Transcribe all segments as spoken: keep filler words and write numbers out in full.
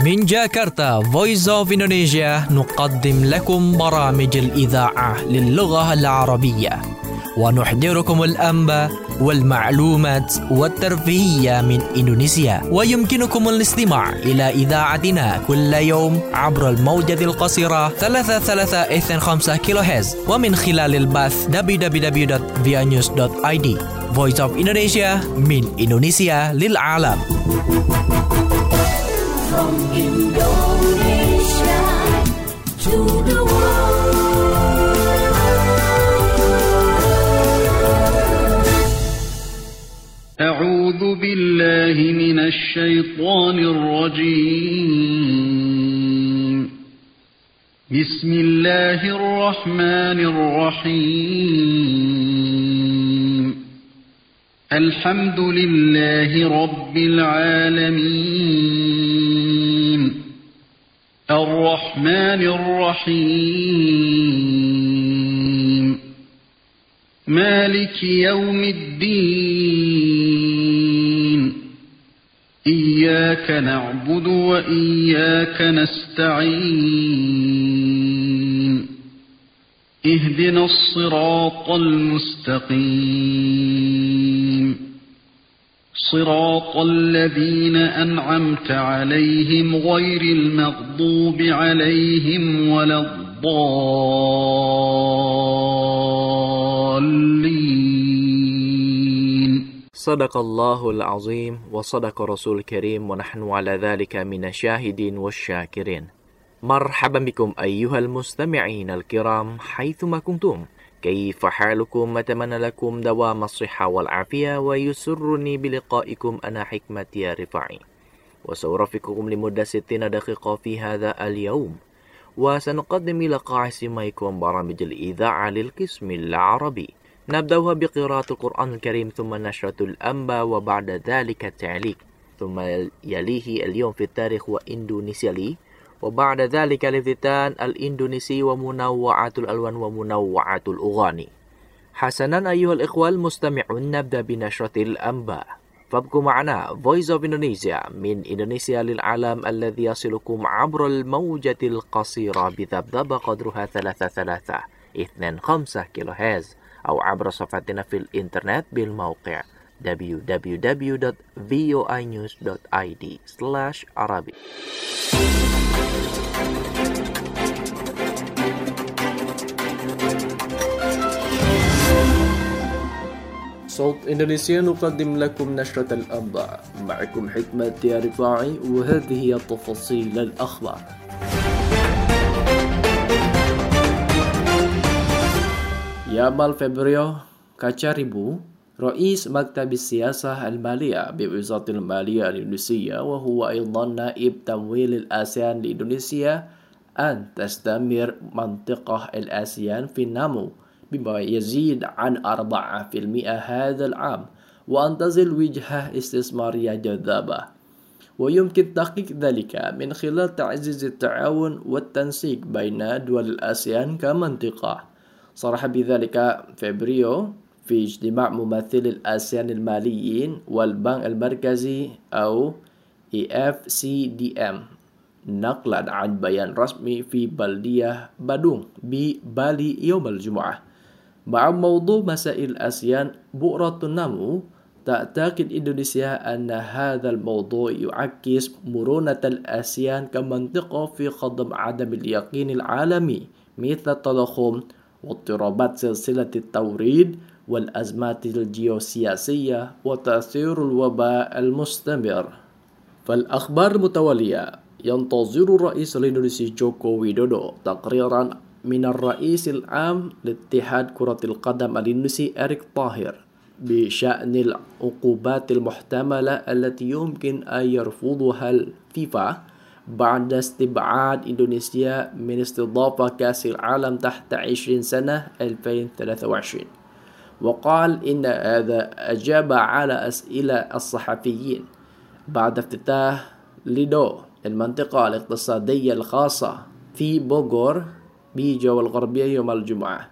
من جاكرتا Voice of Indonesia نقدم لكم برامج الإذاعة للغة العربية ونحضركم الأنباء والمعلومات والترفيهية من إندونيسيا. ويمكنكم الاستماع إلى إذاعتنا كل يوم عبر الموجة القصيرة ثلاثة ثلاثة اثنين خمسة كيلو هرتز ومن خلال البث دبليو دبليو دبليو دوت via news دوت i d. Voice of Indonesia من إندونيسيا للعالم. From Indonesia to the world. أعوذ بالله من الشيطان الرجيم. بسم الله الرحمن الرحيم. الحمد لله رب العالمين. الرحمن الرحيم. مالك يوم الدين. إياك نعبد وإياك نستعين. اهدنا الصراط المستقيم. صراط الذين أنعمت عليهم غير المغضوب عليهم ولا الضالين. صدق الله العظيم وصدق رسول الكريم ونحن على ذلك من الشاهدين والشاكرين. مرحبا بكم أيها المستمعين الكرام حيثما كنتم. كيف حالكم؟ أتمنى لكم دوام الصحة والعافية ويسرني بلقائكم أنا حكمة يا رفاعي وسأرافقكم لمدة ستين دقيقة في هذا اليوم وسنقدم إلى قاع سماعكم برامج الإذاعة للقسم العربي. نبدأها بقراءة القرآن الكريم ثم نشرة الأنباء وبعد ذلك التعليق ثم يليه اليوم في التاريخ وإندونيسيا لي وبعد ذلك الافتتان الإندونيسي ومنوعات الألوان ومنوعات الأغاني. حسنا أيها الإخوة المستمعون، نبدأ بنشرة الأنباء فابقوا معنا. Voice of Indonesia من إندونيسيا للعالم الذي يصلكم عبر الموجة القصيرة بذبذبة قدرها ثلاثة ثلاثة اثنين خمسة كيلو هرتز أو عبر صفحتنا في الإنترنت بالموقع دبليو دبليو دبليو دوت فيو اي نيوز دوت i d slash arabic. صوت إندونيسيا نقدم لكم نشرة الأنباء. معكم حكمة يا رفاعي وهذه هي تفاصيل الأخبار. يامال فبراير كاتشاريبو رئيس مكتب السياسة المالية بوزارة المالية الإندونيسية وهو أيضا نائب تمويل الآسيان لإندونيسيا أن تستمر منطقة الآسيان في النمو بما يزيد عن أربعة بالمئة هذا العام وأن تظل وجهة استثمارية جذابة ويمكن تحقيق ذلك من خلال تعزيز التعاون والتنسيق بين دول الآسيان كمنطقة. صرح بذلك فبراير في اجتماع ممثلي الآسيان الماليين والبنك المركزي أو إي إف سي دي إم نقلا عن بيان رسمي في بلدية بادونغ ببالي يوم الجمعة. مع موضوع مسائل الآسيان بؤرة النمو، تعتقد إندونيسيا أن هذا الموضوع يعكس مرونة الآسيان كمنطقة في خضم عدم اليقين العالمي مثل التضخم واضطرابات سلسلة التوريد والأزمات الجيوسياسية وتأثير الوباء المستمر. فالأخبار المتوالية ينتظر الرئيس الإندونيسي جوكو ويدودو تقريرا من الرئيس العام لاتحاد كرة القدم الإندونيسي إريك طاهر بشأن العقوبات المحتملة التي يمكن أن يرفضها الفيفا بعد استبعاد إندونيسيا من استضافة كأس العالم تحت عشرين سنة ألفين وثلاثة وعشرين. وقال إن هذا أجاب على أسئلة الصحفيين بعد افتتاح ليدو المنطقة الاقتصادية الخاصة في بوغور بجوا الغربية يوم الجمعة.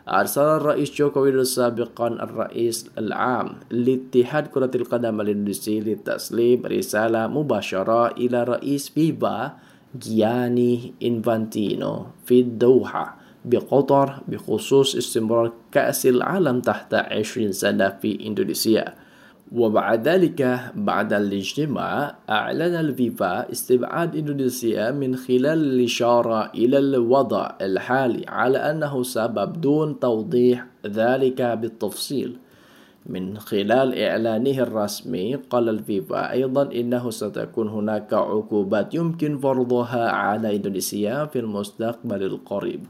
أرسل الرئيس جوكو ويدودو سابقا الرئيس العام لاتحاد كرة القدم الإندونيسي لتسليم رسالة مباشرة إلى رئيس فيفا جياني إنفانتينو في الدوحة بقطر بخصوص استمرار كأس العالم تحت عشرين سنة في إندونيسيا. وبعد ذلك بعد الاجتماع أعلن الفيفا استبعاد إندونيسيا من خلال الإشارة إلى الوضع الحالي على أنه سبب دون توضيح ذلك بالتفصيل. من خلال إعلانه الرسمي قال الفيفا أيضا إنه ستكون هناك عقوبات يمكن فرضها على إندونيسيا في المستقبل القريب.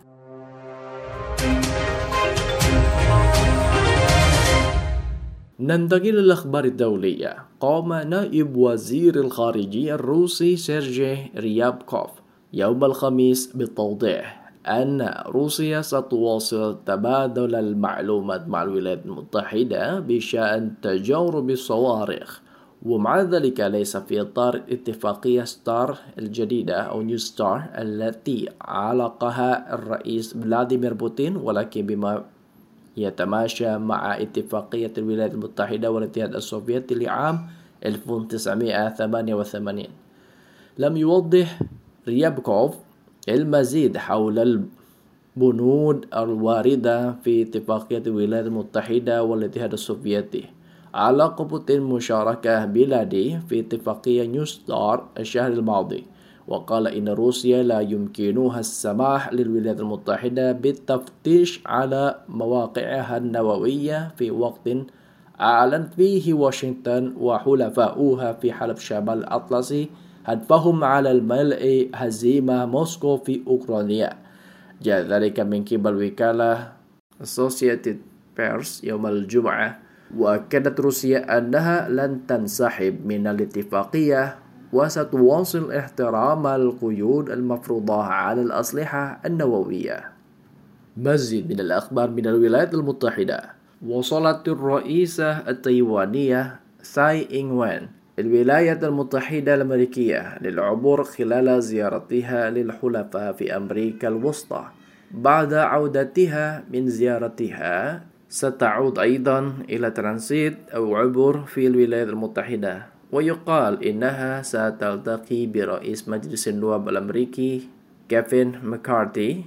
ننتقل للأخبار الدولية. قام نائب وزير الخارجية الروسي سيرجي ريابكوف يوم الخميس بالتوضيح أن روسيا ستواصل تبادل المعلومات مع الولايات المتحدة بشأن تجارب الصواريخ، ومع ذلك ليس في إطار اتفاقية ستار الجديدة أو نيو ستار التي علقها الرئيس فلاديمير بوتين، ولكن بما يتماشى مع اتفاقية الولايات المتحدة والاتحاد السوفيتي لعام ألف وتسعمائة وثمانية وثمانين. لم يوضح ريابكوف المزيد حول البنود الواردة في اتفاقية الولايات المتحدة والاتحاد السوفيتي. علق بوتين مشاركة بلاده في اتفاقية نيو ستار الشهر الماضي، وقال إن روسيا لا يمكنها السماح للولايات المتحدة بالتفتيش على مواقعها النووية في وقت أعلن فيه واشنطن وحلفاؤها في حلب شمال الأطلسي هدفهم على الملء هزيمة موسكو في أوكرانيا. جاء ذلك من قبل وكالة Associated Press يوم الجمعة، وأكدت روسيا أنها لن تنسحب من الاتفاقية وستواصل احترام القيود المفروضة على الأسلحة النووية. مزيد من الأخبار من الولايات المتحدة. وصلت الرئيسة التايوانية ساي إنغ وين الولايات المتحدة الأمريكية للعبور خلال زيارتها للحلفاء في أمريكا الوسطى. بعد عودتها من زيارتها ستعود أيضا إلى ترانزيت أو عبور في الولايات المتحدة، ويقال إنها ستلتقي برئيس مجلس النواب الأمريكي كيفن مكارتي.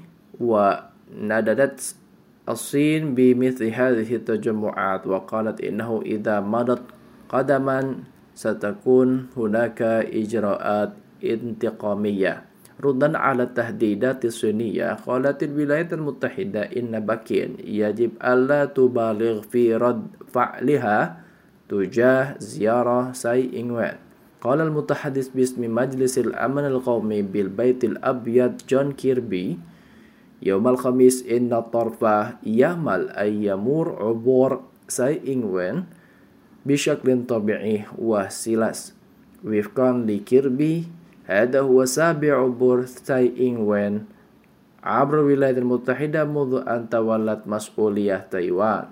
ونددت الصين بمثل هذه التجمعات، وقالت إنه إذا مضت قدما ستكون هناك إجراءات انتقامية. ردا على التهديدات الصينية، قالت الولايات المتحدة إن بكين يجب ألا تبالغ في رد فعلها تجاه زيارة ساي إنغ وين. قال المتحدث باسم مجلس الأمن القومي بالبيت الأبيض جون كيربي يوم الخميس إن الطرف يأمل أن يمر عبور ساي إنغ وين بشكل طبيعي وسلس. وفقا لكيربي، هذا هو سابع عبور ساي إنغ وين عبر الولايات المتحدة منذ أن تولت مسؤولية تايوان.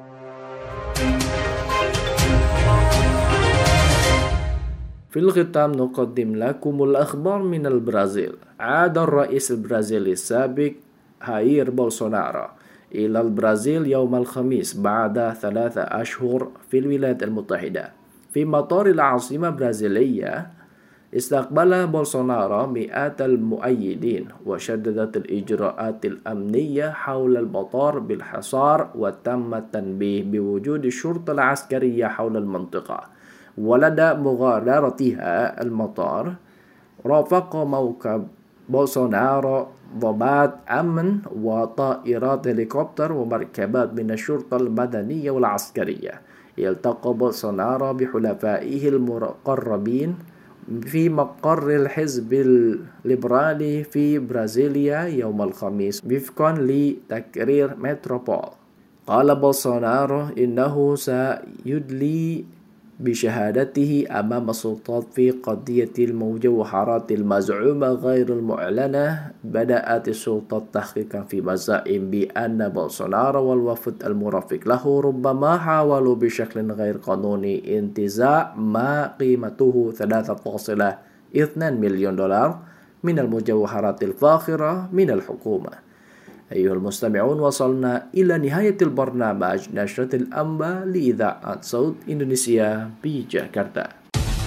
في الختام نقدم لكم الأخبار من البرازيل. عاد الرئيس البرازيلي السابق هاير بولسونارو إلى البرازيل يوم الخميس بعد ثلاثة أشهر في الولايات المتحدة. في مطار العاصمة البرازيلية استقبل بولسونارو مئات المؤيدين، وشددت الإجراءات الأمنية حول المطار بالحصار، وتم التنبيه بوجود الشرطة العسكرية حول المنطقة. ولدى مغادرتها المطار رافق موكب بولسونارو ضباط أمن وطائرات هليكوبتر ومركبات من الشرطة المدنية والعسكرية. يلتقى بولسونارو بحلفائه المقربين في مقر الحزب الليبرالي في برازيليا يوم الخميس وفقا لتقرير متروبول. قال بولسونارو إنه سيدلي بشهادته أمام السلطات في قضية المجوهرات المزعومة غير المعلنة. بدأت السلطات تحقيقا في مزائم بأن بولسونارو والوفد المرافق له ربما حاولوا بشكل غير قانوني انتزاع ما قيمته ثلاثة فاصلة اثنين مليون دولار من المجوهرات الفاخرة من الحكومة. أيها المستمعون، وصلنا إلى نهاية البرنامج نشرة الأنباء لإذاعة صوت إندونيسيا بجاكرتا.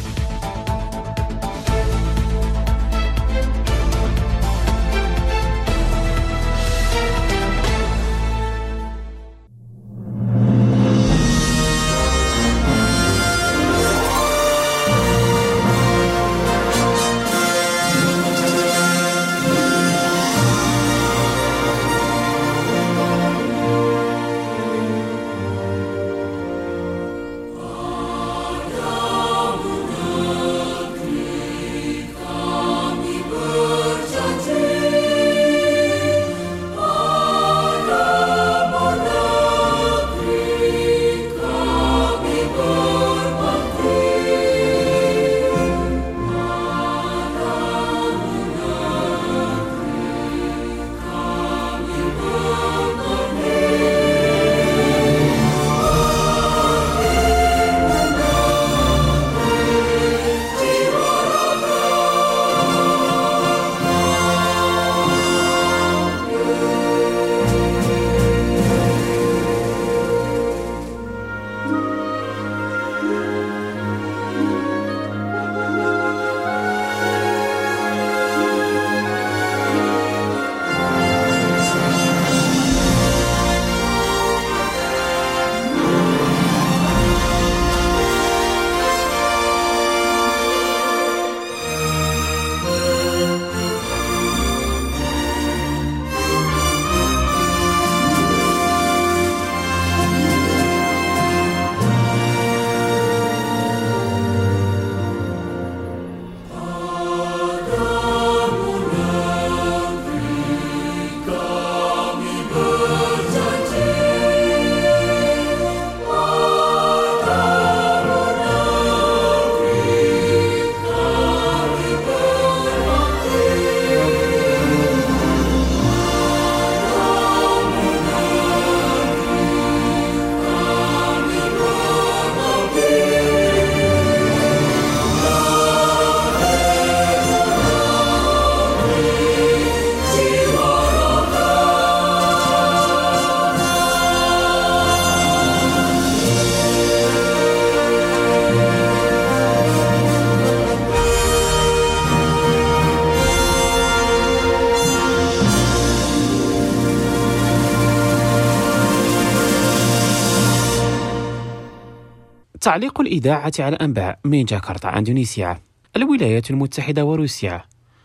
تعليق الإذاعة على الأنباء من جاكرتا إندونيسيا. الولايات المتحدة وروسيا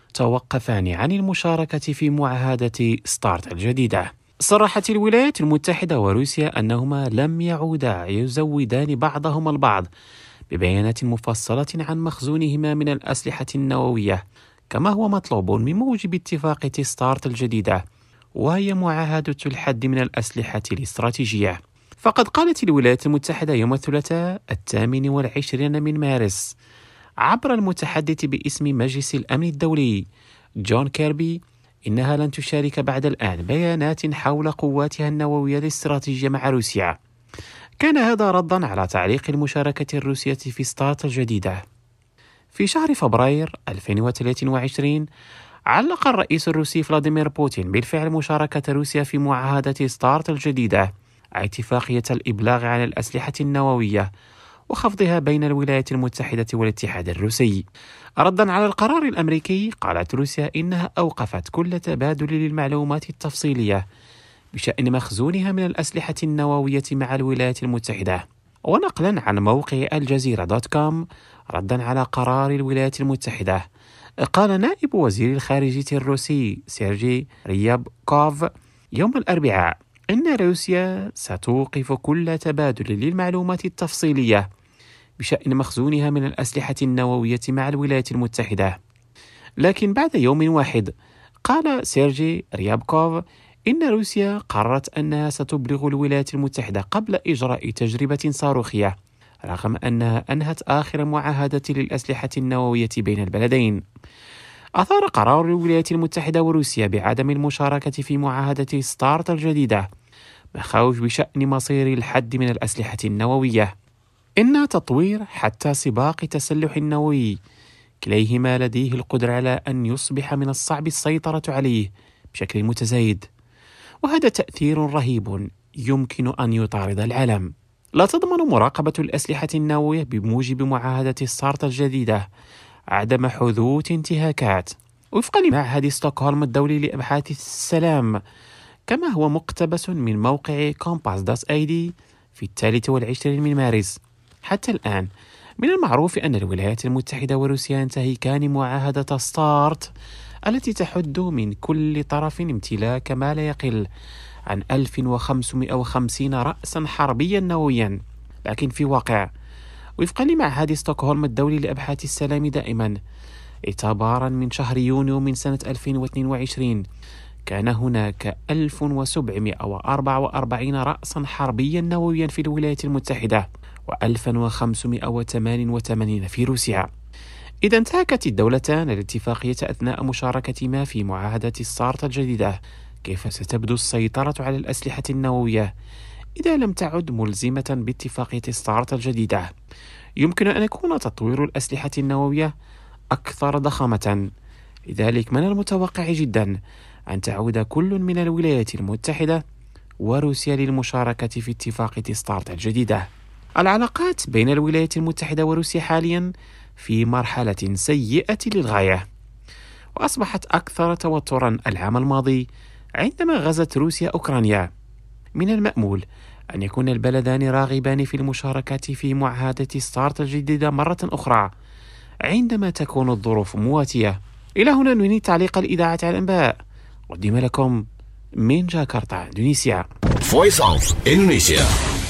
توقفان عن المشاركة في معاهدة ستارت الجديدة. صرحت الولايات المتحدة وروسيا أنهما لم يعودا يزودان بعضهما البعض ببيانات مفصلة عن مخزونهما من الأسلحة النووية، كما هو مطلوب من موجب اتفاقية ستارت الجديدة، وهي معاهدة الحد من الأسلحة الاستراتيجية. فقد قالت الولايات المتحدة يوم الثلاثاء الثامن والعشرين من مارس عبر المتحدث باسم مجلس الأمن الدولي جون كيربي إنها لن تشارك بعد الآن بيانات حول قواتها النووية الاستراتيجية مع روسيا. كان هذا ردا على تعليق المشاركة الروسية في ستارت الجديدة. في شهر فبراير ألفين وثلاثة وعشرين علق الرئيس الروسي فلاديمير بوتين بالفعل مشاركة روسيا في معاهدة ستارت الجديدة، اتفاقية الإبلاغ عن الأسلحة النووية وخفضها بين الولايات المتحدة والاتحاد الروسي. ردا على القرار الأمريكي، قالت روسيا إنها أوقفت كل تبادل للمعلومات التفصيلية بشأن مخزونها من الأسلحة النووية مع الولايات المتحدة. ونقلا عن موقع الجزيرة دوت كوم ردا على قرار الولايات المتحدة، قال نائب وزير الخارجية الروسي سيرجي ريابكوف يوم الأربعاء إن روسيا ستوقف كل تبادل للمعلومات التفصيلية بشأن مخزونها من الأسلحة النووية مع الولايات المتحدة. لكن بعد يوم واحد قال سيرجي ريابكوف إن روسيا قررت أنها ستبلغ الولايات المتحدة قبل إجراء تجربة صاروخية، رغم أنها أنهت آخر معاهدة للأسلحة النووية بين البلدين. أثار قرار الولايات المتحدة وروسيا بعدم المشاركة في معاهدة ستارت الجديدة مخاوف بشأن مصير الحد من الأسلحة النووية. إن تطوير حتى سباق تسلح النووي كليهما لديه القدرة على أن يصبح من الصعب السيطرة عليه بشكل متزايد، وهذا تأثير رهيب يمكن أن يطارد العالم. لا تضمن مراقبة الأسلحة النووية بموجب معاهدة ستارت الجديدة عدم حدوث انتهاكات وفقا لمعهد ستوكهولم الدولي لأبحاث السلام، كما هو مقتبس من موقع كومباس دوت اي دي في الثالث والعشرين من مارس. حتى الآن من المعروف أن الولايات المتحدة وروسيا ينتهكان معاهدة ستارت التي تحد من كل طرف امتلاك ما لا يقل عن ألف وخمسمائة وخمسين رأسا حربيا نوويا. لكن في واقع وفقا لمعهد ستوكهولم الدولي لأبحاث السلام دائما اعتبارا من شهر يونيو من سنة ألفين واثنين وعشرين كان هناك ألف وسبعمائة وأربعة وأربعين رأسا حربيا نوويا في الولايات المتحدة وألف وخمسمائة وثمانية وثمانين في روسيا. إذا انتهكت الدولتان الاتفاقية أثناء مشاركتهما في معاهدة ستارت الجديدة، كيف ستبدو السيطرة على الأسلحة النووية إذا لم تعد ملزمة باتفاقية ستارت الجديدة؟ يمكن أن يكون تطوير الأسلحة النووية أكثر ضخامة، لذلك من المتوقع جدا أن تعود كل من الولايات المتحدة وروسيا للمشاركة في اتفاقية ستارت الجديدة. العلاقات بين الولايات المتحدة وروسيا حاليا في مرحلة سيئة للغاية، وأصبحت أكثر توترا العام الماضي عندما غزت روسيا أوكرانيا. من المأمول أن يكون البلدان راغبان في المشاركة في معاهدة ستارت الجديدة مرة أخرى عندما تكون الظروف مواتية. إلى هنا ننهي تعليق الإذاعة على الأنباء، قدم لكم من جاكرتا إندونيسيا. Voice of Indonesia.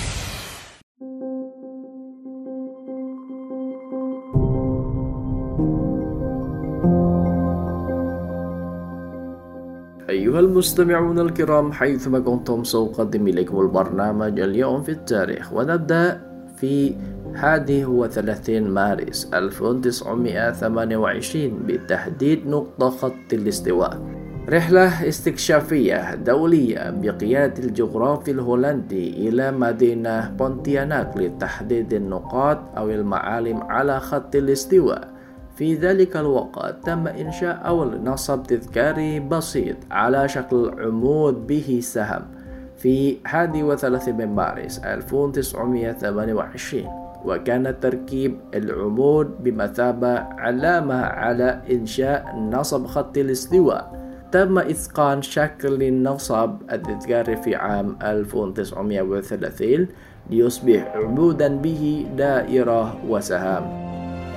أيها المستمعون الكرام، حيثما كنتم سأقدم لكم البرنامج اليوم في التاريخ، ونبدأ في الحادي وثلاثين مارس ألف وتسعمائة وثمانية وعشرين بتحديد نقطة خط الاستواء. رحلة استكشافية دولية بقيادة الجغرافي الهولندي إلى مدينة بونتياناك لتحديد النقاط أو المعالم على خط الاستواء. في ذلك الوقت تم إنشاء أول نصب تذكاري بسيط على شكل عمود به سهم في الحادي وثلاثين من مارس ألف وتسعمائة وثمانية وعشرين، وكان تركيب العمود بمثابة علامة على إنشاء نصب خط الاستواء. تم إتقان شكل النصب التذكاري في عام ألف وتسعمائة وثلاثين ليصبح عمودا به دائرة وسهام.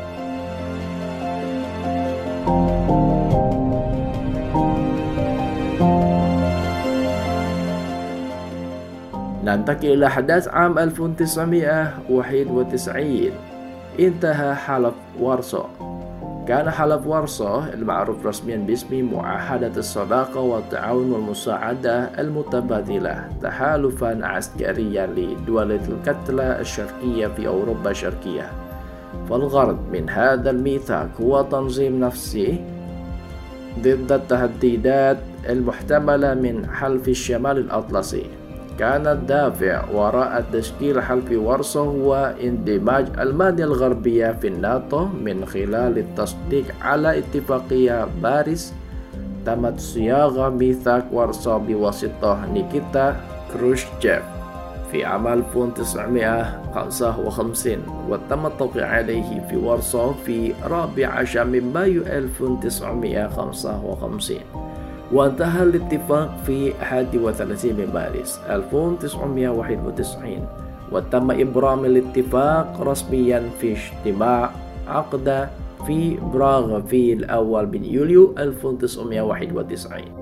ننتقل إلى أحداث عام ألف وتسعمائة وواحد وتسعين. انتهى حلف وارسو. كان حلف وارسو المعروف رسميا باسم معاهدة الصداقة والتعاون والمساعدة المتبادلة تحالفا عسكريا لدول الكتلة الشرقية في أوروبا الشرقية. فالغرض من هذا الميثاق هو تنظيم نفسي ضد التهديدات المحتملة من حلف الشمال الأطلسي. كان الدافع وراء تشكيل حلف وارسو هو اندماج ألمانيا الغربية في الناتو من خلال التصديق على اتفاقية باريس. تمت صياغة ميثاق وارسو بواسطة نيكيتا كروشتشيف في عام ألف وتسعمائة وخمسة وخمسين، وتم التوقيع عليه في وارسو في الرابع عشر من مايو ألف وتسعمائة وخمسة وخمسين، وانتهى الاتفاق في الحادي وثلاثين من مارس ألف وتسعمائة وواحد وتسعين، وتم إبرام الاتفاق رسميا في اجتماع عقد في براغ في الأول من يوليو ألف وتسعمائة وواحد وتسعين.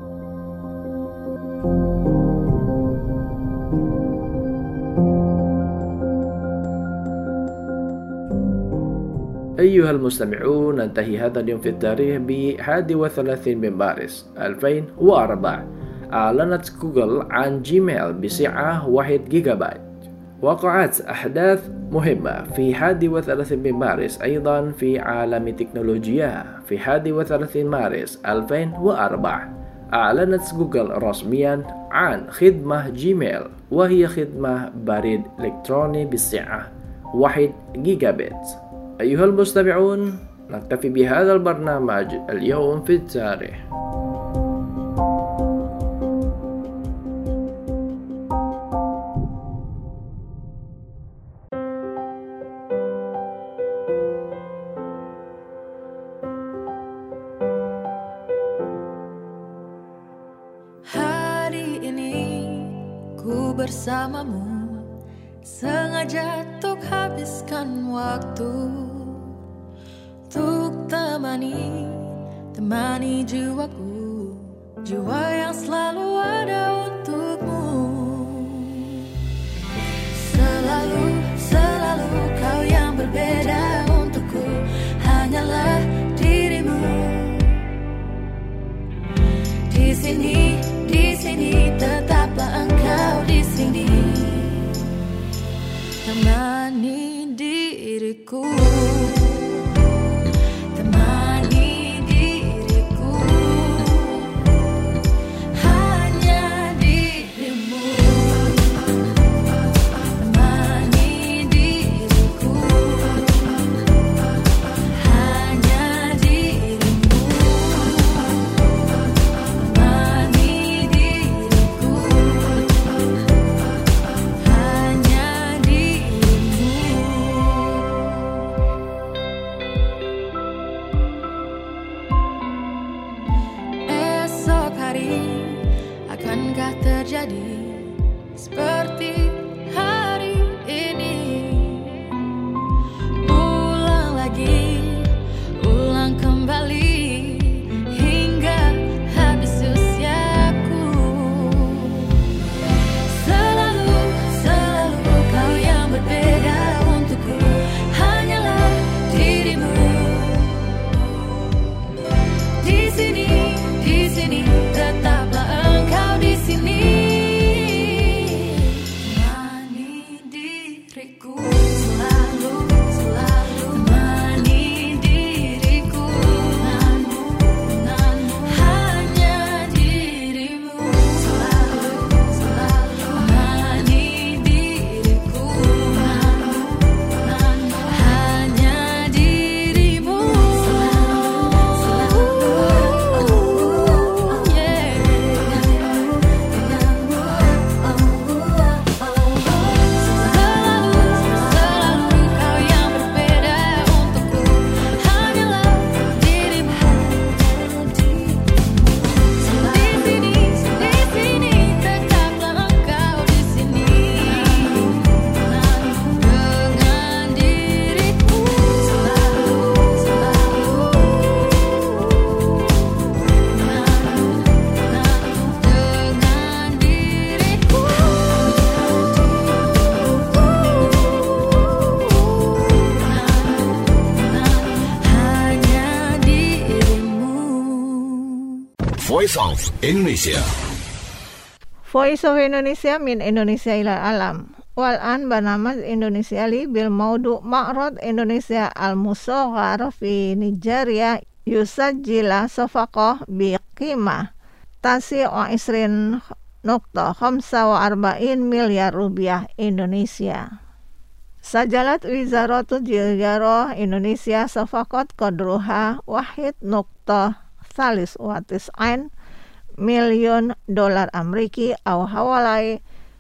أيها المستمعون، ننتهي هذا اليوم في التاريخ بحادي وثلاثين من مارس ألفين وأربعة. أعلنت جوجل عن جيميل بسعة واحد جيجا بايت. وقعت أحداث مهمة في حادي وثلاثين من مارس أيضا في عالم التكنولوجيا. في حادي وثلاثين مارس ألفين وأربعة أعلنت جوجل رسميا عن خدمة جيميل، وهي خدمة بريد إلكتروني بسعة واحد جيجا بايت. أيها المستمعون، نكتفي بهذا البرنامج اليوم في التاريخ. bersamamu, sengaja tuk habiskan waktu, tuk temani, temani jiwaku, jiwa yang selalu ada untukmu. Selalu, selalu kau yang berbeda untukku, hanyalah dirimu. Di sini, di sini, tetaplah engkau di sini, temani diriku, temani diriku, hanya dirimu, temani diriku, hanya dirimu, temani diriku, hanya esok hari akankah terjadi seperti hari ini? Ulang lagi, ulang kembali hingga habis usiaku. Selalu, selalu kau yang berbeda untukku, hanyalah dirimu. Di sini, di sini, tetaplah engkau di sini, temani diriku, selalu, selalu, temani diriku, denganmu, denganmu, hanya dirimu, selalu, selalu, temani diriku, denganmu, denganmu, hanya dirimu, selalu, selalu, yeah, denganmu, denganmu, selalu, selalu kau yang berbeda untukku, hanyalah dirimu. Di sini, di sini, tetaplah engkau di sini, dengan diriku, selalu, selalu, dengan diriku, hanya dirimu. Voice of Indonesia. Voice of Indonesia min Indonesia ila alam. Wal an barnamaj Indonesia li bil maudu Ma'rad Indonesia al-Musaghar fi Nigeria yusajjila safaqah bi qimah tasi wa isrin nukta khamsa wa arba'in miliar rupiah Indonesia. Sajalat Wizaratu Tijarah Indonesia safaqat qadruha wahid nukta salis wa tis'ain milion dolar Ameriki au hawalai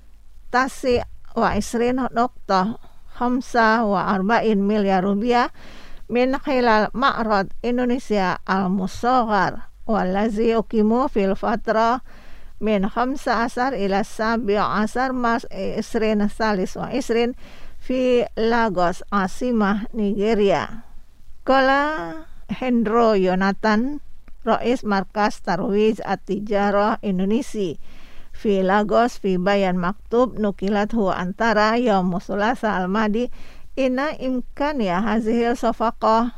tasi wa isrin nukta khamsa wa arba'in miliar rupiah min khilal Ma'rad Indonesia al-Musaghar wallazi yuqimu fil fatra min khamsa asar ila sabi asar mas isrin salis wa isrin fi Lagos asimah Nigeria. Kala Hendro Yonatan Rais Markas Tarwiz At-Tijarah Indonesia fi Lagos fi bayan maktub nukilat huwa antara yaum Sulasa al-Madi ina imkan ya hazihil safaqah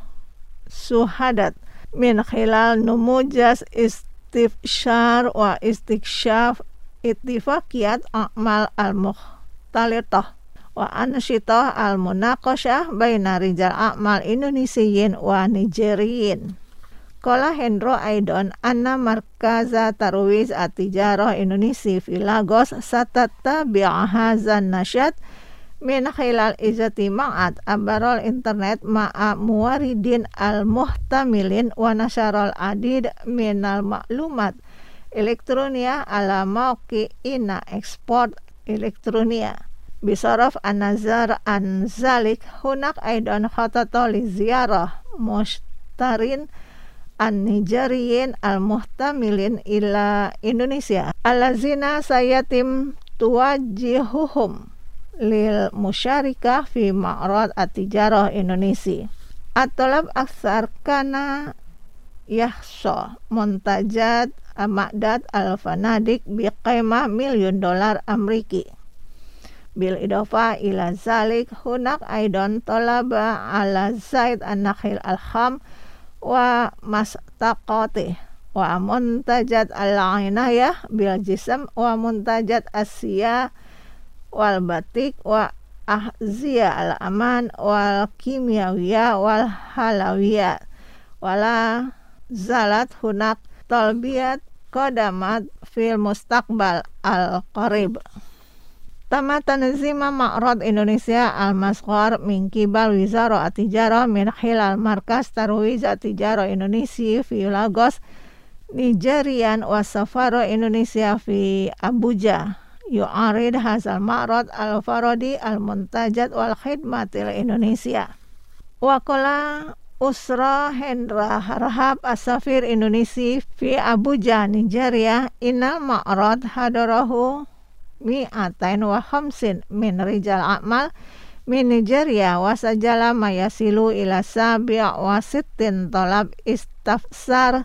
suhadat min khilal numujas istifshar wa istikshaf ittifaqiyat a'mal al-mukhtalitah wa ansyitah al-munaqashah baina rijal a'mal Indonesiyin wa Nigeriyin. Qala Hendro Aidon anna markaza Tarwiz At-Tijarah Indonesia fi Lagos satatabi'a hazan nasyad min khilal izati ma'at abarol internet ma'a muwaridin al-muhtamilin wa nasyarol adid minal maklumat elektronia ala mauqi ina ekspor elektronia. Bisaraf an-nazar an zalik hunak aidan khatato li ziyarah mushtarin an-Nigeriyin al-muhtamilin ila Indonesia alazina sayatim tuwajihuhum lil musyarikah fi ma'rad at-tijarah Indonesia. At-talab aksar kana yahsa muntajat amadat al-fanadik biqaimah milyun dolar Ameriki. Bil idofa ila zalik hunak aidan talaba ala zaid an-nakhil al-kham wa mastaqatih wa muntajat al-ainayah bil jism wa muntajat asya wal batik wa ahziya al-aman wal kimyawiyah wal halawiyah wala zalat hunak talbiyat qadamat fil mustaqbal al-qarib. Tama tanzima ma'rad Indonesia al-masghar min qibal Wizara at-Tijarah min khilal markas tarwiz at-Tijarah Indonesia fi Lagos Nigerian wa safara Indonesia fi Abuja. Yu'arid hazal ma'rad al-faradi al-muntajat wal khidmatil Indonesia. Wa qala Usra Hendra Harhab Asafir Indonesia fi Abuja Nigeria innal ma'rad hadarahu mi'atain wa khamsin min rijal a'mal min Nigeria wa sajala mayasilu ila sabi' wa sittin talab istafsar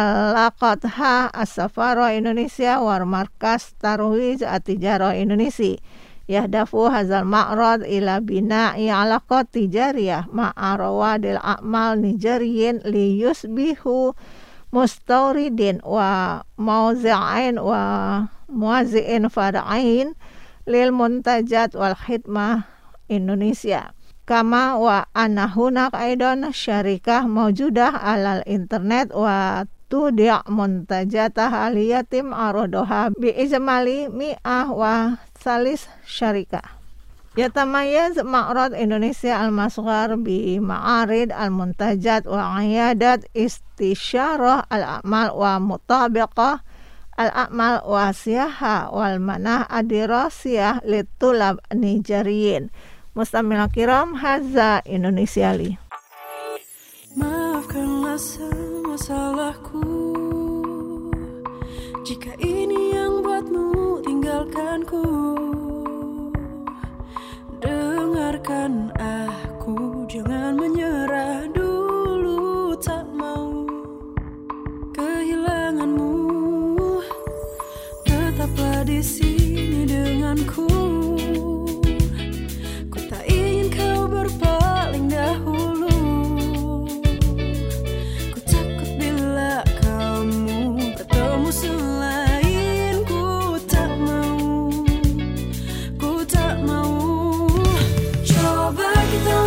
talaqatha as-safara Indonesia war markas tarwiz at-tijarah Indonesia. Yahdafu hazal ma'rad ila bina'i alaqat tijariyah ma'a rawadil a'mal Nigerian li yusbihu mustawridin wa mawzi'ain wa muwazi'in far'ain lil muntajat wal khidmah Indonesia. Kama wa anna hunak aidan syarikah mawjudah alal internet wa tudi' muntajatah aliyatim aradoha bi ijmali mi'ah wa salis syarikah. Yatamayaz ma'rad Indonesia al-masghar bi ma'arid al-muntajat wa ayadat istisyarah al-a'mal wa mutabiqah al-a'mal wa siyaha wal manah adirasiyah litulab Nigerian. Mustamila kiram haza Indonesiali. Maafkanlah semua salahku jika ini yang buatmu tinggalkanku. Dengarkan aku, jangan menyerah dulu, tak mau kehilanganmu. Tetaplah di sini denganku. Ku tak ingin kau berpaling dahulu. Ku takut bila kamu bertemu selain. Ku tak mau, ku tak mau. Coba kita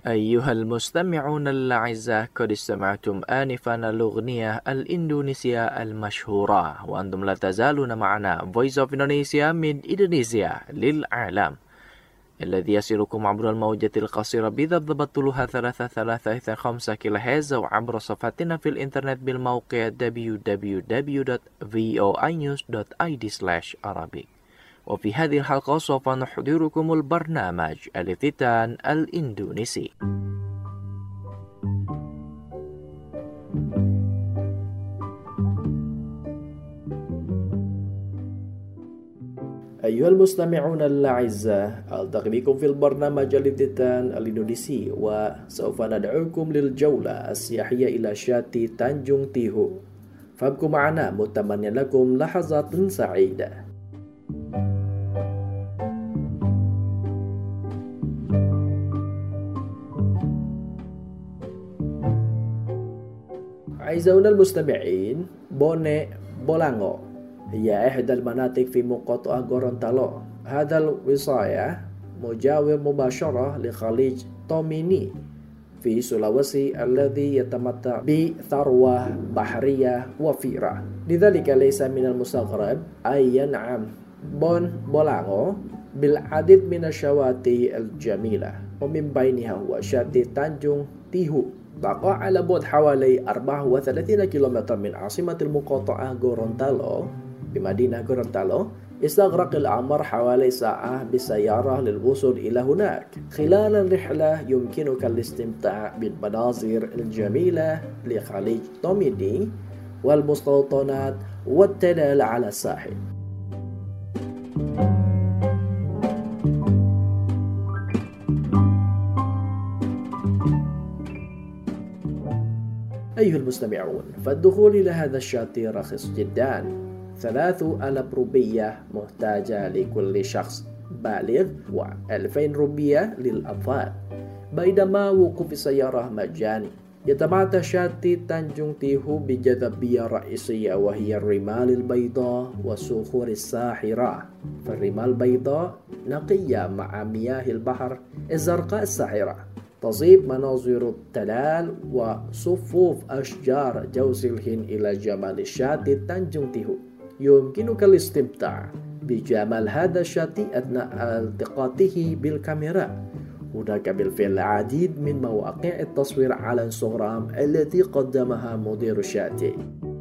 أيها المستمعون الأعزاء، قد استمعتم آنفا الأغنية الإندونيسية المشهورة، وأنتم لا تزالون معنا Voice of Indonesia من إندونيسيا للعالم، الذي يصلكم عبر الموجة القصيرة بضبط طولها ثلاثة ثلاثة خمسة كيلو هرتز، أو عبر صفحتنا في الإنترنت بالموقع دبليو دبليو دبليو دوت فوي نيوز دوت آي دي سلاش عربي. وفي هذه الحلقة سوف نحضركم البرنامج الافتتان الإندونيسي. أيها المستمعون الأعزاء، ألتقي بكم في البرنامج الافتتان الإندونيسي، وسوف ندعوكم للجولة السياحية إلى شاطئ تانجung Tihu. فابقوا معنا متمنيا لكم لحظات سعيدة. أعزائنا المستمعين، بوني بولانغو هي إحدى المناطق في مقاطعة غورونتالو. هذا الوصاية مجاور مباشرة لخليج توميني في سولويسي الذي يتمتع بثروة بحرية وفيرة، لذلك ليس من المستغرب أن ينعم بون بولانغو بالعديد من الشواطئ الجميلة، ومن بينها هو شاطئ تانجung Tihu. تقع على بعد حوالي أربعة وثلاثين كيلومتر من عاصمة المقاطعة غورونتالو بمدينة غورونتالو. استغرق الأمر حوالي ساعة بالسيارة للوصول إلى هناك. خلال الرحلة يمكنك الاستمتاع بالمناظر الجميلة لخليج توميني والمستوطنات والتلال على الساحل. أيها المستمعون، فالدخول إلى هذا الشاطئ رخيص جدا، ثلاث آلاف روبية محتاجة لكل شخص بالغ، وألفين روبية للأطفال، بينما وقوف السيارة مجاني. يتمتع شاطئ تانجung Tihu بجاذبية رئيسية، وهي الرمال البيضاء والصخور الساحرة. فالرمال البيضاء نقية مع مياه البحر الزرقاء الساحرة، تصيب مناظر التلال وصفوف أشجار جوز الهند إلى جمال الشاطئ تانجung Tihu. يمكنك الاستمتاع بجمال هذا الشاطئ أثناء التقاطه بالكاميرا. هناك بالفعل العديد من مواقع التصوير على انستغرام التي قدمها مدير الشاطئ.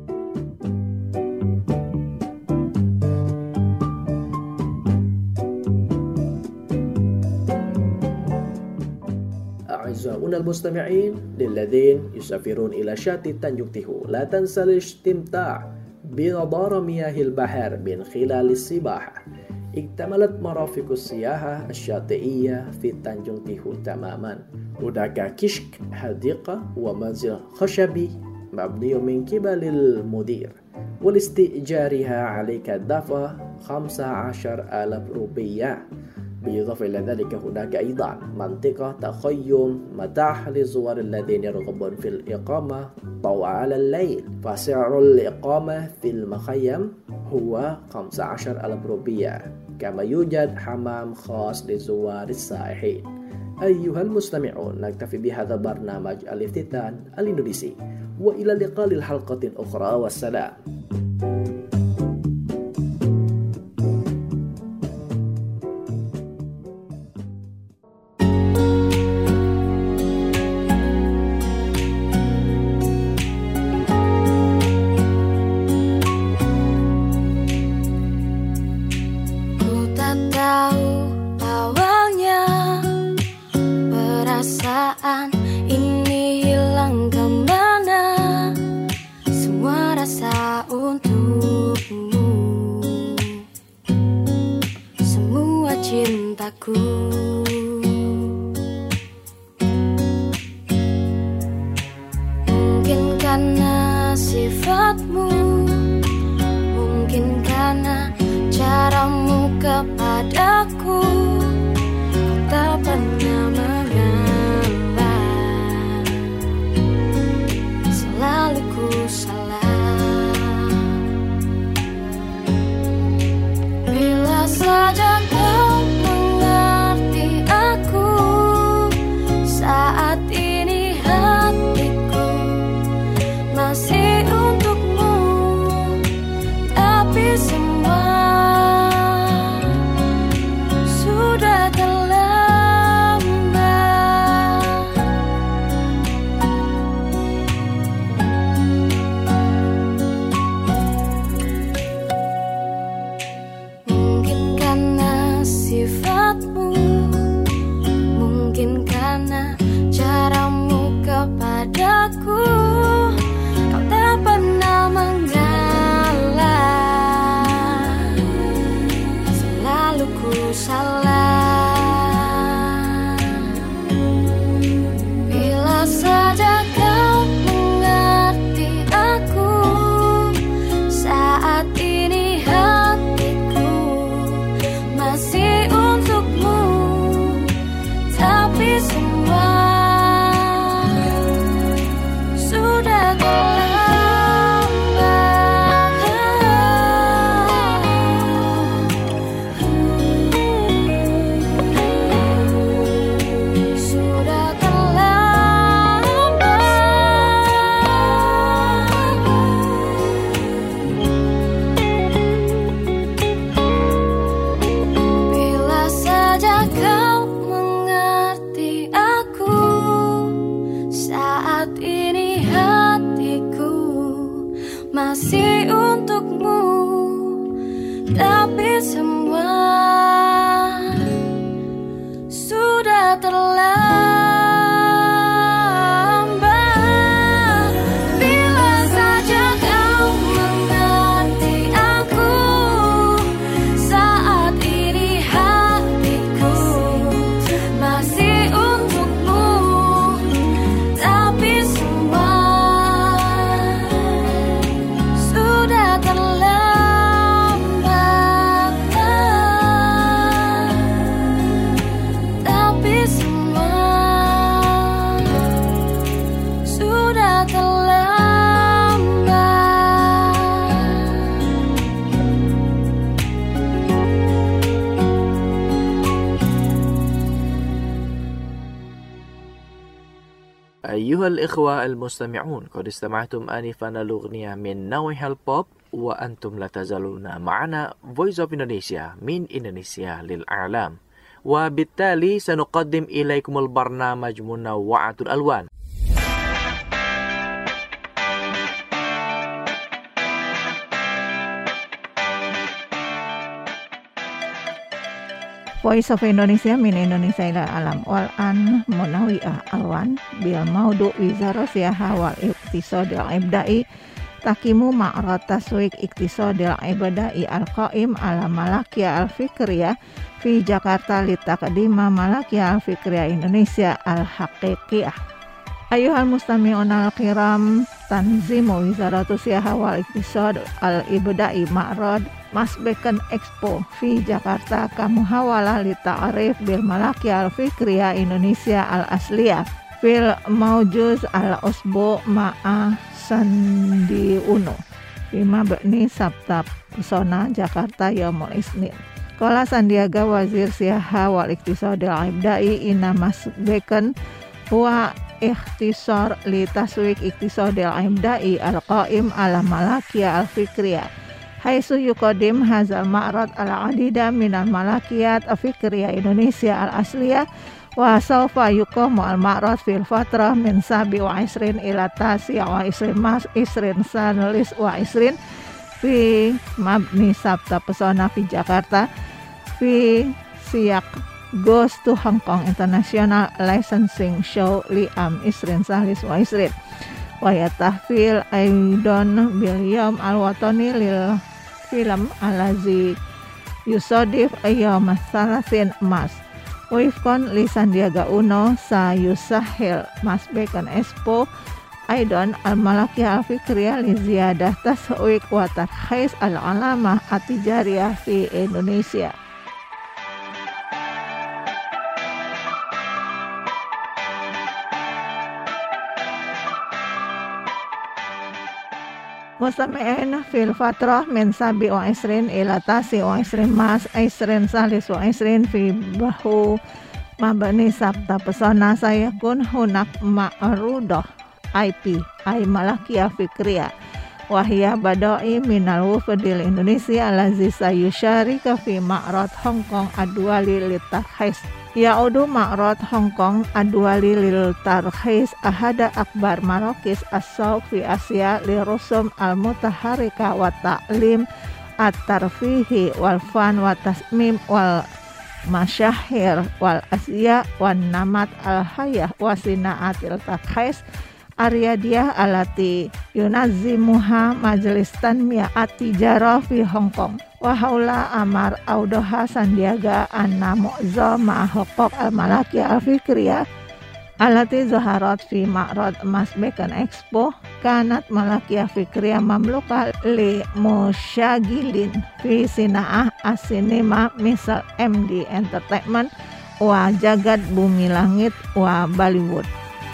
أعزائنا المستمعين، للذين يسافرون إلى شاطئ تانجung Tihu، لا تنسى الاستمتاع بنضارة مياه البحر من خلال السباحة. اكتملت مرافق السياحة الشاطئية في تانجung Tihu تماما. هناك كشك حديقة ومنزل خشبي مبني من قبل المدير، ولاستئجارها عليك دفع خمسة عشر ألف روبية. بالإضافة إلى ذلك هناك أيضا منطقة تخيم متاح للزوار الذين يرغبون في الإقامة طوال الليل، فسعر الإقامة في المخيم هو خمسة عشر ألف روبية، كما يوجد حمام خاص لزوار السائحين. أيها المستمعون، نكتفي بهذا البرنامج الافتتان الإندونيسي، وإلى اللقاء للحلقة أخرى، والسلام. Ini hilang kemana, semua rasa untukmu, semua cintaku. Mungkin karena sifatmu, mungkin karena caramu kepadaku, kau tak pernah mengalah. masih untukmu, tapi semua sudah terlambat. Bila saja kau menanti aku, saat ini hatiku masih untukmu, tapi semua sudah terlambat. Tapi semua sudah terlambat. أيها الإخوة المستمعون، قد استمعتم آنفا الأغنية من نوع البوب، وأنتم لا تزالون معنا Voice of Indonesia من إندونيسيا للإعلام. وبالتالي سنقدم إليكم البرنامج منوعة الألوان. Voice of Indonesia min Indonesia ila alam wal an munawi'ah alwan bil maudu wizara siyaha wal iktisadil ibda'i takimu ma'rat taswik iktisadil ibda'i al-qaim ala malakiyah al-fikriyah fi Jakarta li taqdima malakiyah al-fikriyah Indonesia al-haqiqiyah. Ayuhal mustami'una al-kiram, tanzimu wizaratu siyaha wal iktisad al-ibda'i ma'rad Masbekan Expo fi Jakarta kamuhawalah li ta'rif bil malakiyah al-fikriyah Indonesia al-asliyah fil maujuz al-usbu ma'a Sandi Uno Bima Bani Sabta Pesona Jakarta Yaumul Isnin. Qala Sandiaga Wazir Siyaha wal Iktisadil Ibda'i inna masbekan huwa ikhtisar li taswik iktisadil ibda'i al-qaim ala malakiyah al-fikriyah haitsu yuqaddim hadzal ma'rad al-adida minal malakiyat al-fikriyah Indonesia al-asliyah wa sawfa yuqamu al-ma'rad fil fatrah min sabi wa isrin ila tasi wa isrin mas isrin salis wa isrin fi mabni Sabta Pesona fi Jakarta fi siyak Goes to Hong Kong International Licensing Show liam isrin salis wa isrin wa yatahfil aidon bil yawm al-watani lil film alazi yusodif ayyam salasin mas wifkon li Sandiaga Uno sa yusahil Masbekan Expo aidon al-malakiyah al-fikriyah li ziyadah tasawik wa tarkhis al-alamah at-tijariyah fi Indonesia. Mustami'in fil fatrah min sabi wa isrin ila tasi wa isrin mas isrin salis wa isrin fi bahu mabani Sabta Pesona sayakun hunak ma'rudah I P ay malakiyah fikriyah wahya badai minal wufdil Indonesia alazi sayusyarika fi ma'rad Hong Kong adwali litarhis yaudu ma'rad Hong Kong adwali lil tarhis ahada akbar marokis as-sawq fi Asia li rusum al-mutaharika wa ta'lim at-tarfihi wal fan wa tasmim wal masyahir wal asya wan namat al-hayah wa sinaatil tarhis Aryadiyah alati yunazimuha Majelis Tanmiyah at-Tijarah fi Hong Kong wa haula amar audoha Sandiaga anna mu'zama huquq al-malakiyah al-fikriyah alati zaharat fi ma'rad Masbekan Expo kanat malakiyah fikriyah mamlukah li musyagilin fi sina'ah as-sinema misal M D Entertainment wa Jagad Bumi Langit wa Bollywood.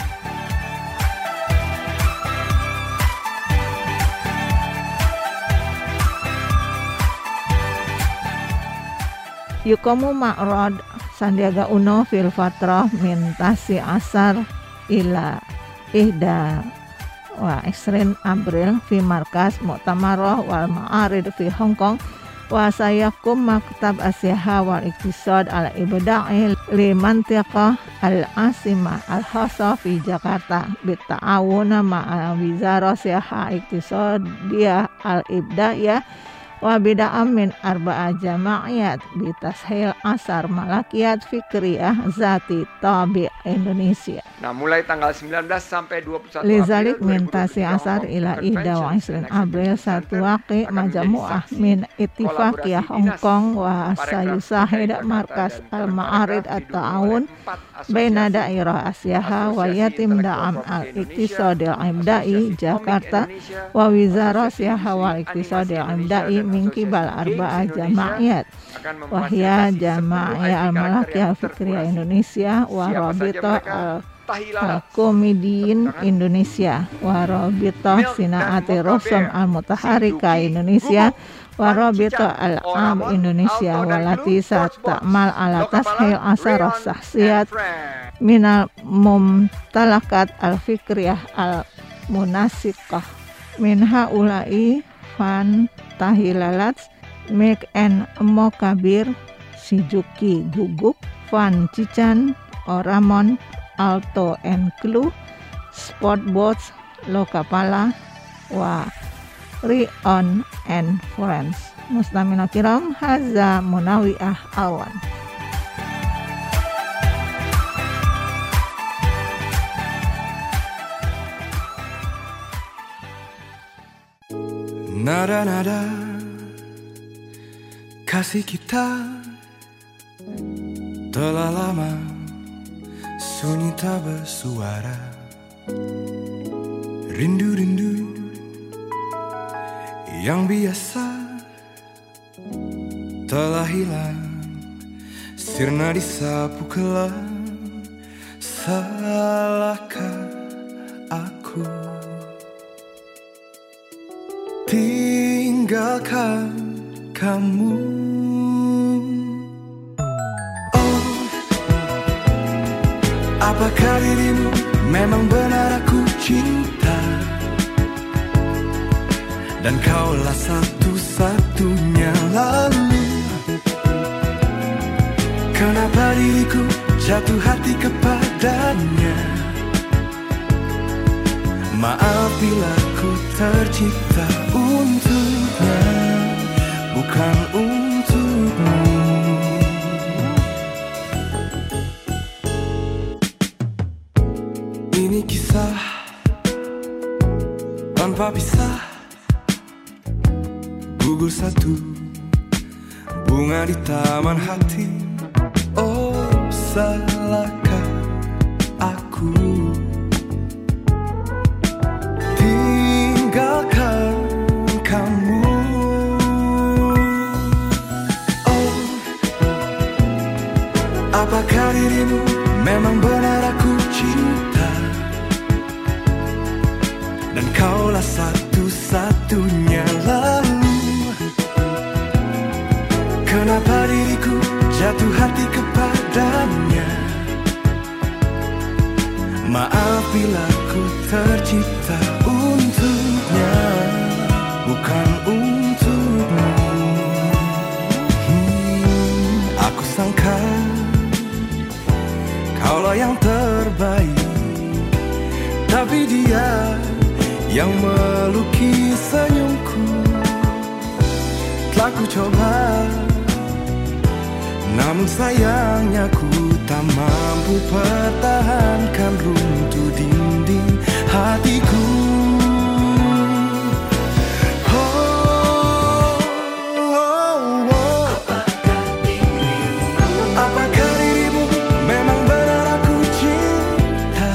Yukomu ma'rad Sandiaga Uno fil fatrah min tasi asar ila ihda wa isrin April fi markas Mu'tamarah wal Ma'arid fi Hong Kong Wa sayakum maktab asyaha wal iktisad al-ibda'i li mantiqah al-asimah al-khasa fi Jakarta bita'awuna ma'a wizara syaha iktisadiyah al-ibda'iyah wa bida'am min arba'a jama'iyat bitashil asar malakiyat fikriyah zati tabi' Indonesia. Nah, mulai tanggal sembilan belas sampai dua puluh satu Lizalik April min tasi asar ila ida wa isrin April satu waqi majamu'ah min ittifaqiyah Hong Kong wa sayusahid markas al-ma'arid at-ta'awun baina dairah asyaha wa yatim da'am al-iktisadil ibda'i Jakarta wa wizara syaha wal iktisadil ibda'i min kibal arba'a jama'iyat wahya jama'iyah al-malakiyah fikriyah Indonesia wa rabita al-komediin Indonesia wa rabita sinaati rosam al-mutaharika Indonesia wa rabita al-am Indonesia walati ta'mal ala tashil asarah sahsiyat minal mumtalakat al-fikriyah al-munasikah minha ulai fan tahilalat make and mokabir Shizuki Guguk Van Cican Oramon Alto and Clue Sport Boats Lokapala wa Rion and Friends. Mustamina kiram haza munawi'ah awan. Nada-nada kasih kita telah lama sunyi tak bersuara. Rindu-rindu yang biasa telah hilang, sirna disapu kelam. Salahkah aku tinggalkan kamu? Oh, apakah dirimu memang benar aku cinta? Dan kaulah satu-satunya. Lalu kenapa diriku jatuh hati kepadanya? Maaf bila ku tercipta untuknya, bukan untukmu. Ini kisah tanpa pisah, gugur satu bunga di taman hati. Oh, salahkah aku tinggalkan kamu? Oh, apakah dirimu memang benar aku cinta? Dan kaulah satu-satunya. Lalu kenapa diriku jatuh hati kepadanya? Maaf bila ku tercipta untuknya, bukan untukmu. hmm, Aku sangka kaulah yang terbaik, tapi dia yang melukis senyumku. Telah ku coba, namun sayangnya ku tak mampu pertahankan runtuh dinding hatiku. Oh, oh, oh. Apakah dirimu memang benar aku cinta?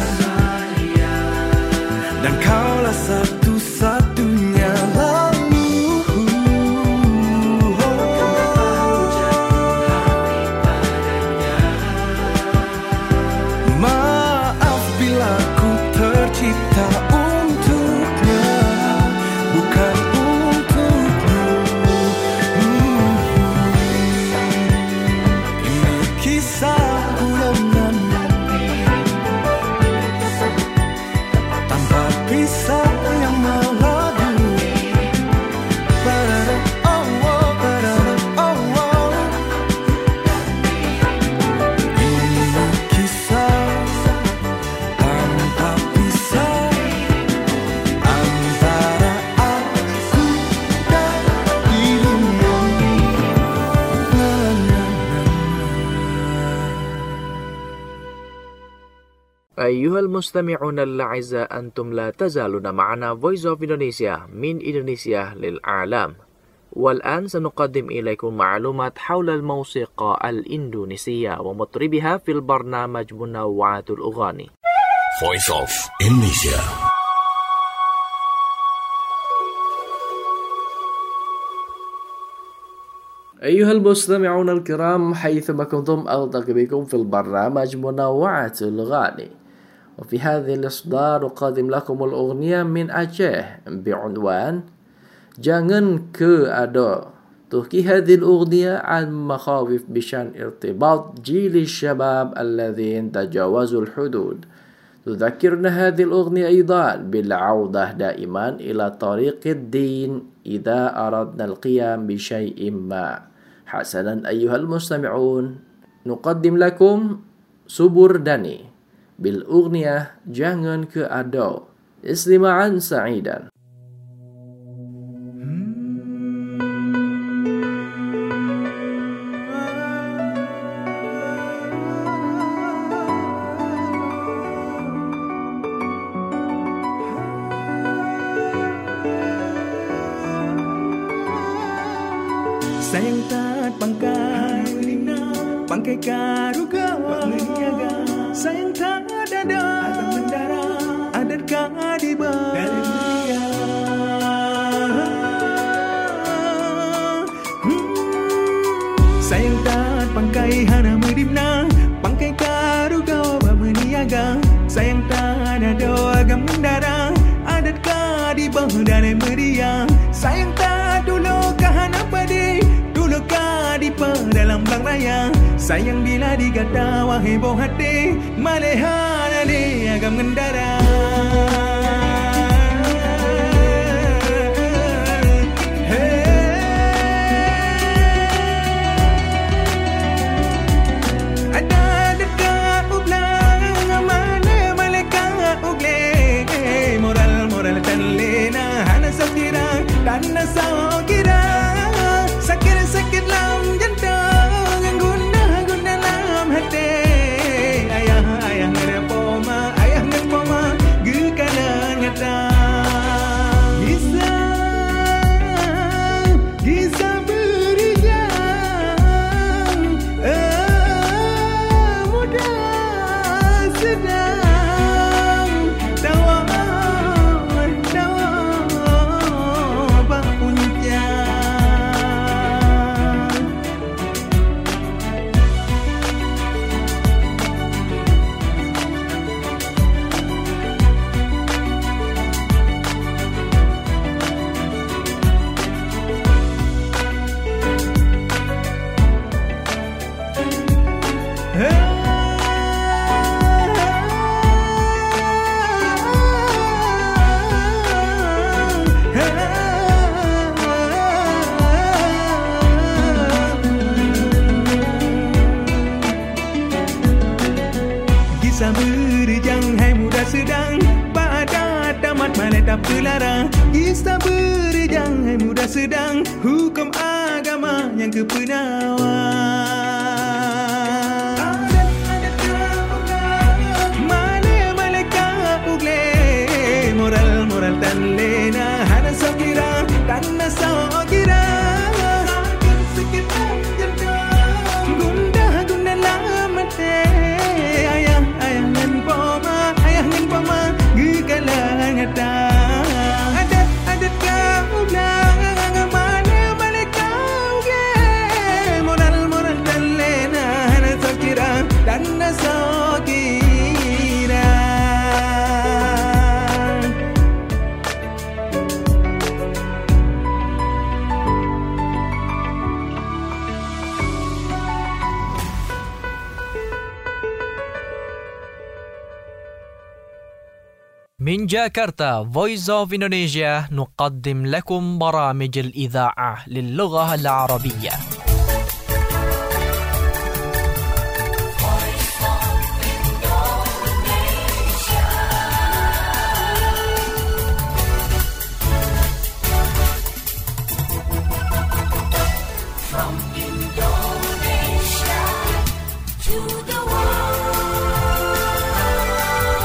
Dan kaulah satu-satunya. Maaf أيها المستمعون الأعزاء أنتم لا تزالون معنا Voice of Indonesia من إندونيسيا للعالم. والآن سنقدم إليكم معلومات حول الموسيقى الإندونيسية ومطربها في البرنامج منوعات الأغاني. Voice of Indonesia. أيها المستمعون الكرام حيثما كنتم ألتقي بكم في البرنامج منوعات الأغاني، وفي هذه الإصدار أقدم لكم الأغنية من أعجاه بعنوان Jangan Ke Ada. تحكي هذه الأغنية عن مخاوف بشأن ارتباط جيل الشباب الذين تجاوزوا الحدود. تذكرنا هذه الأغنية أيضا بالعودة دائما إلى طريق الدين إذا أردنا القيام بشيء ما. حسنا أيها المستمعون، نقدم لكم سبور داني بالأغنية Jangan Ke Ada. استماعا سعيدا. Sayang tak pangkai Pangkai karuga Meniaga Sayang tak dada Adat mendara Adat kadiba Dari dunia hmm. Sayang tak pangkai Hana medibna Pangkai karuga Meniaga Sayang tak dada Agam mendara Adat kadiba Dari meria Sayang tak dulu Kahana padi Dipa dalam belang raya. Sayang bila digata wahai boh hati, malehana di agam ngendara. Ada dekat ublang, mana malaikat ugle. Moral-moral tan lena, hana sakira, tan sakira. Sakit-sakit lam jantung yang guna-guna dalam hati. Ayah-ayah ngerepoma, ayah ngerepoma, gekanan ngata. Gisah, gisah berijang, eh, muda sedang, dawa, dawa, bak puncak. Kisah berjang hai muda sedang pada tamat maletap kelarang. Kisah berjang hai muda sedang hukum agama yang kepenawan. Male malaikat ugle moral-moral tan lena hana sakira tan sakira. Sakit jantung gundah-gundah lamate. Ayah ngan poma, ayah ngan poma, gekalan ngata. Adat-adat kau belang, mana mana kau ge. Moral-moral dan lena, hana sakira, dan sakira. من جاكرتا Voice of Indonesia نقدم لكم برامج الإذاعة للغة العربية. From Indonesia to the world.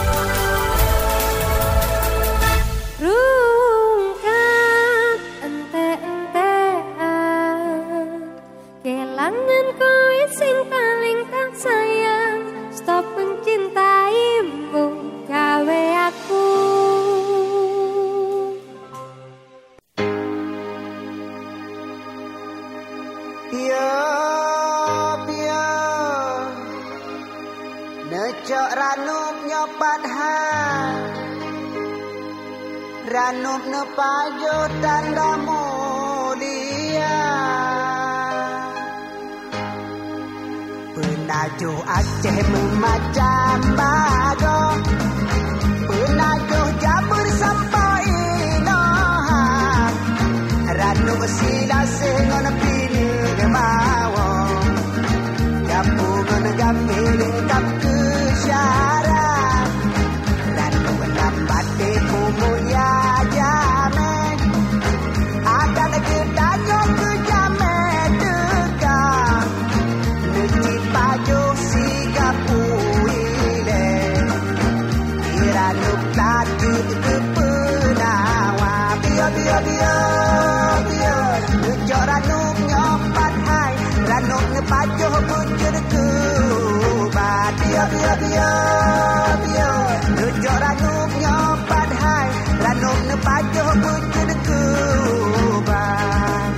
Ranum ne pajo tanda mulia Penajo Aceh memacam bago Penajo Jabur sampai Inohan Ranum sila sengon pini gemawo Jampungan gambil kap kesyarat Ranum lambat mulia jamet Ada lagi tanya ke jamet dekat Neci pajo siga puile Kira nuk lagi ke penawa Biar biar biar biar Nujok ranuk nyopat hai Ranuk ne pajo bujur kubat Biar biar biar biar Nujok ranuk nyopat hai Ranuk ne pajo bujur kubat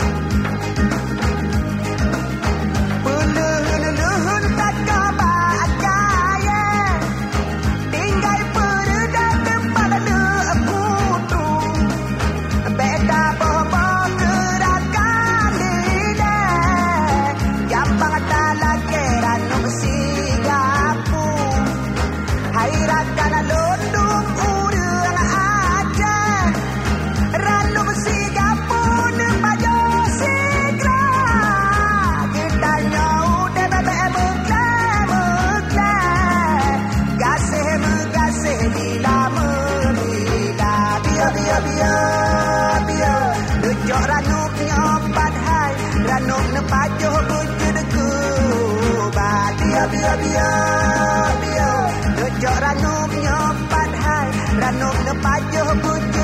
Peluhun-luhun tak kabar jaya Tinggal peredat depan ada putu Beda bobo gerakan lidah Jambang tak lagi ranuk sigapu Hairakan lodung urang aja Ranum sigapu nepajo sigra Kita nyau debebe mekle-mekle Gasih megasih bila melila Biar biar biar biar Nujok ranuk nyopat hai Ranuk nepajo bujur kubat Biar biar biar biar Nujok ranuk nyopat hai Ranuk nepajo bujur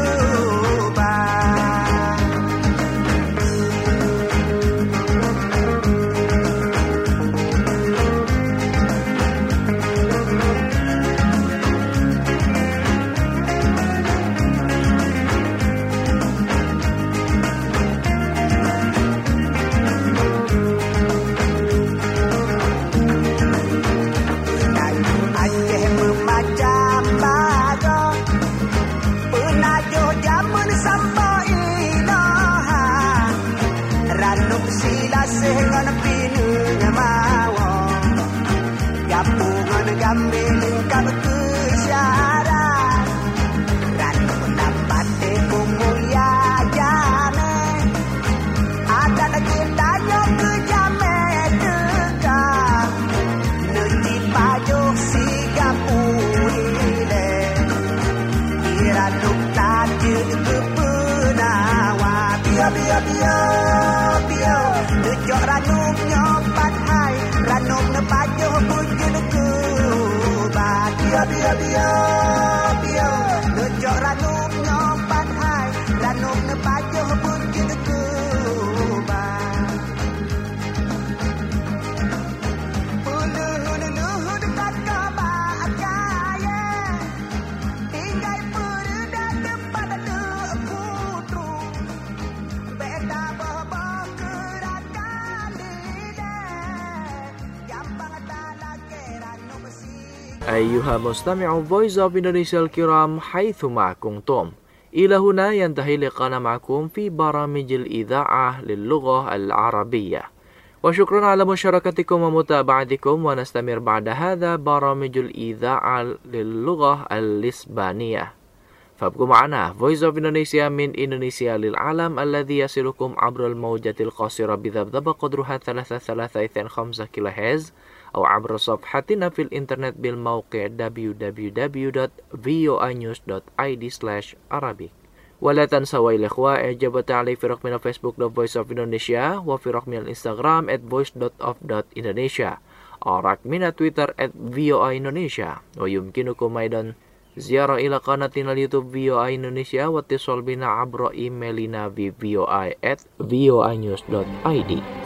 kubat Aceh memacam bago Penajo jamun sampai inoha Ranuk sila sengon pinu ngemawo Japungan gambil kap kesyarat Ranuk lambat teko mulia jame Ada lagi tanya ke jame dekat Neci pajo siga puile Kira nuk tadi ke penawa Biar biar biar biar Nujok ranuk nyopat hai Ranuk nepajo bujur kubat Biar biar biar biar Nujok ranuk nyopat hai Ranuk nepajo bujur kubat Peluhun-luhun tak kabar jaya Tinggal peredat depan ada putu Beda bobo gerakan lidah Jambang tak lagi ranuk siga أيها مستمع Voice of Indonesia الكرام حيثما كنتم إلى هنا ينتهي لقاءنا معكم في برامج الإذاعة للغة العربية وشكرا على مشاركتكم ومتابعتكم ونستمر بعد هذا برامج الإذاعة للغة الإسبانية فابقوا معنا Voice of Indonesia من إندونيسيا للعالم الذي يصلكم عبر الموجة القصيرة بذبذبة قدرها ثلاثة ثلاثة اثنين خمسة كيلو هرتز أو عبر صفحتنا في الإنترنت بالموقع دبليو دبليو دبليو دوت فيو آي نيوز دوت آي دي سلاش عربي ولا تنسوا يا الإخوة إعجاب وتعليق في رقمنا فيسبوك دوت فويس أوف إندونيسيا وفي رقمنا الإنستغرام at voice dot of dot indonesia أو رقمنا تويتر at فيو آي إندونيسيا ويمكنكم أيضا زيارة إلى قناتنا اليوتيوب فيو آي إندونيسيا واتصال بنا عبر إيميلنا في فيو آي at فيو آي نيوز دوت آي دي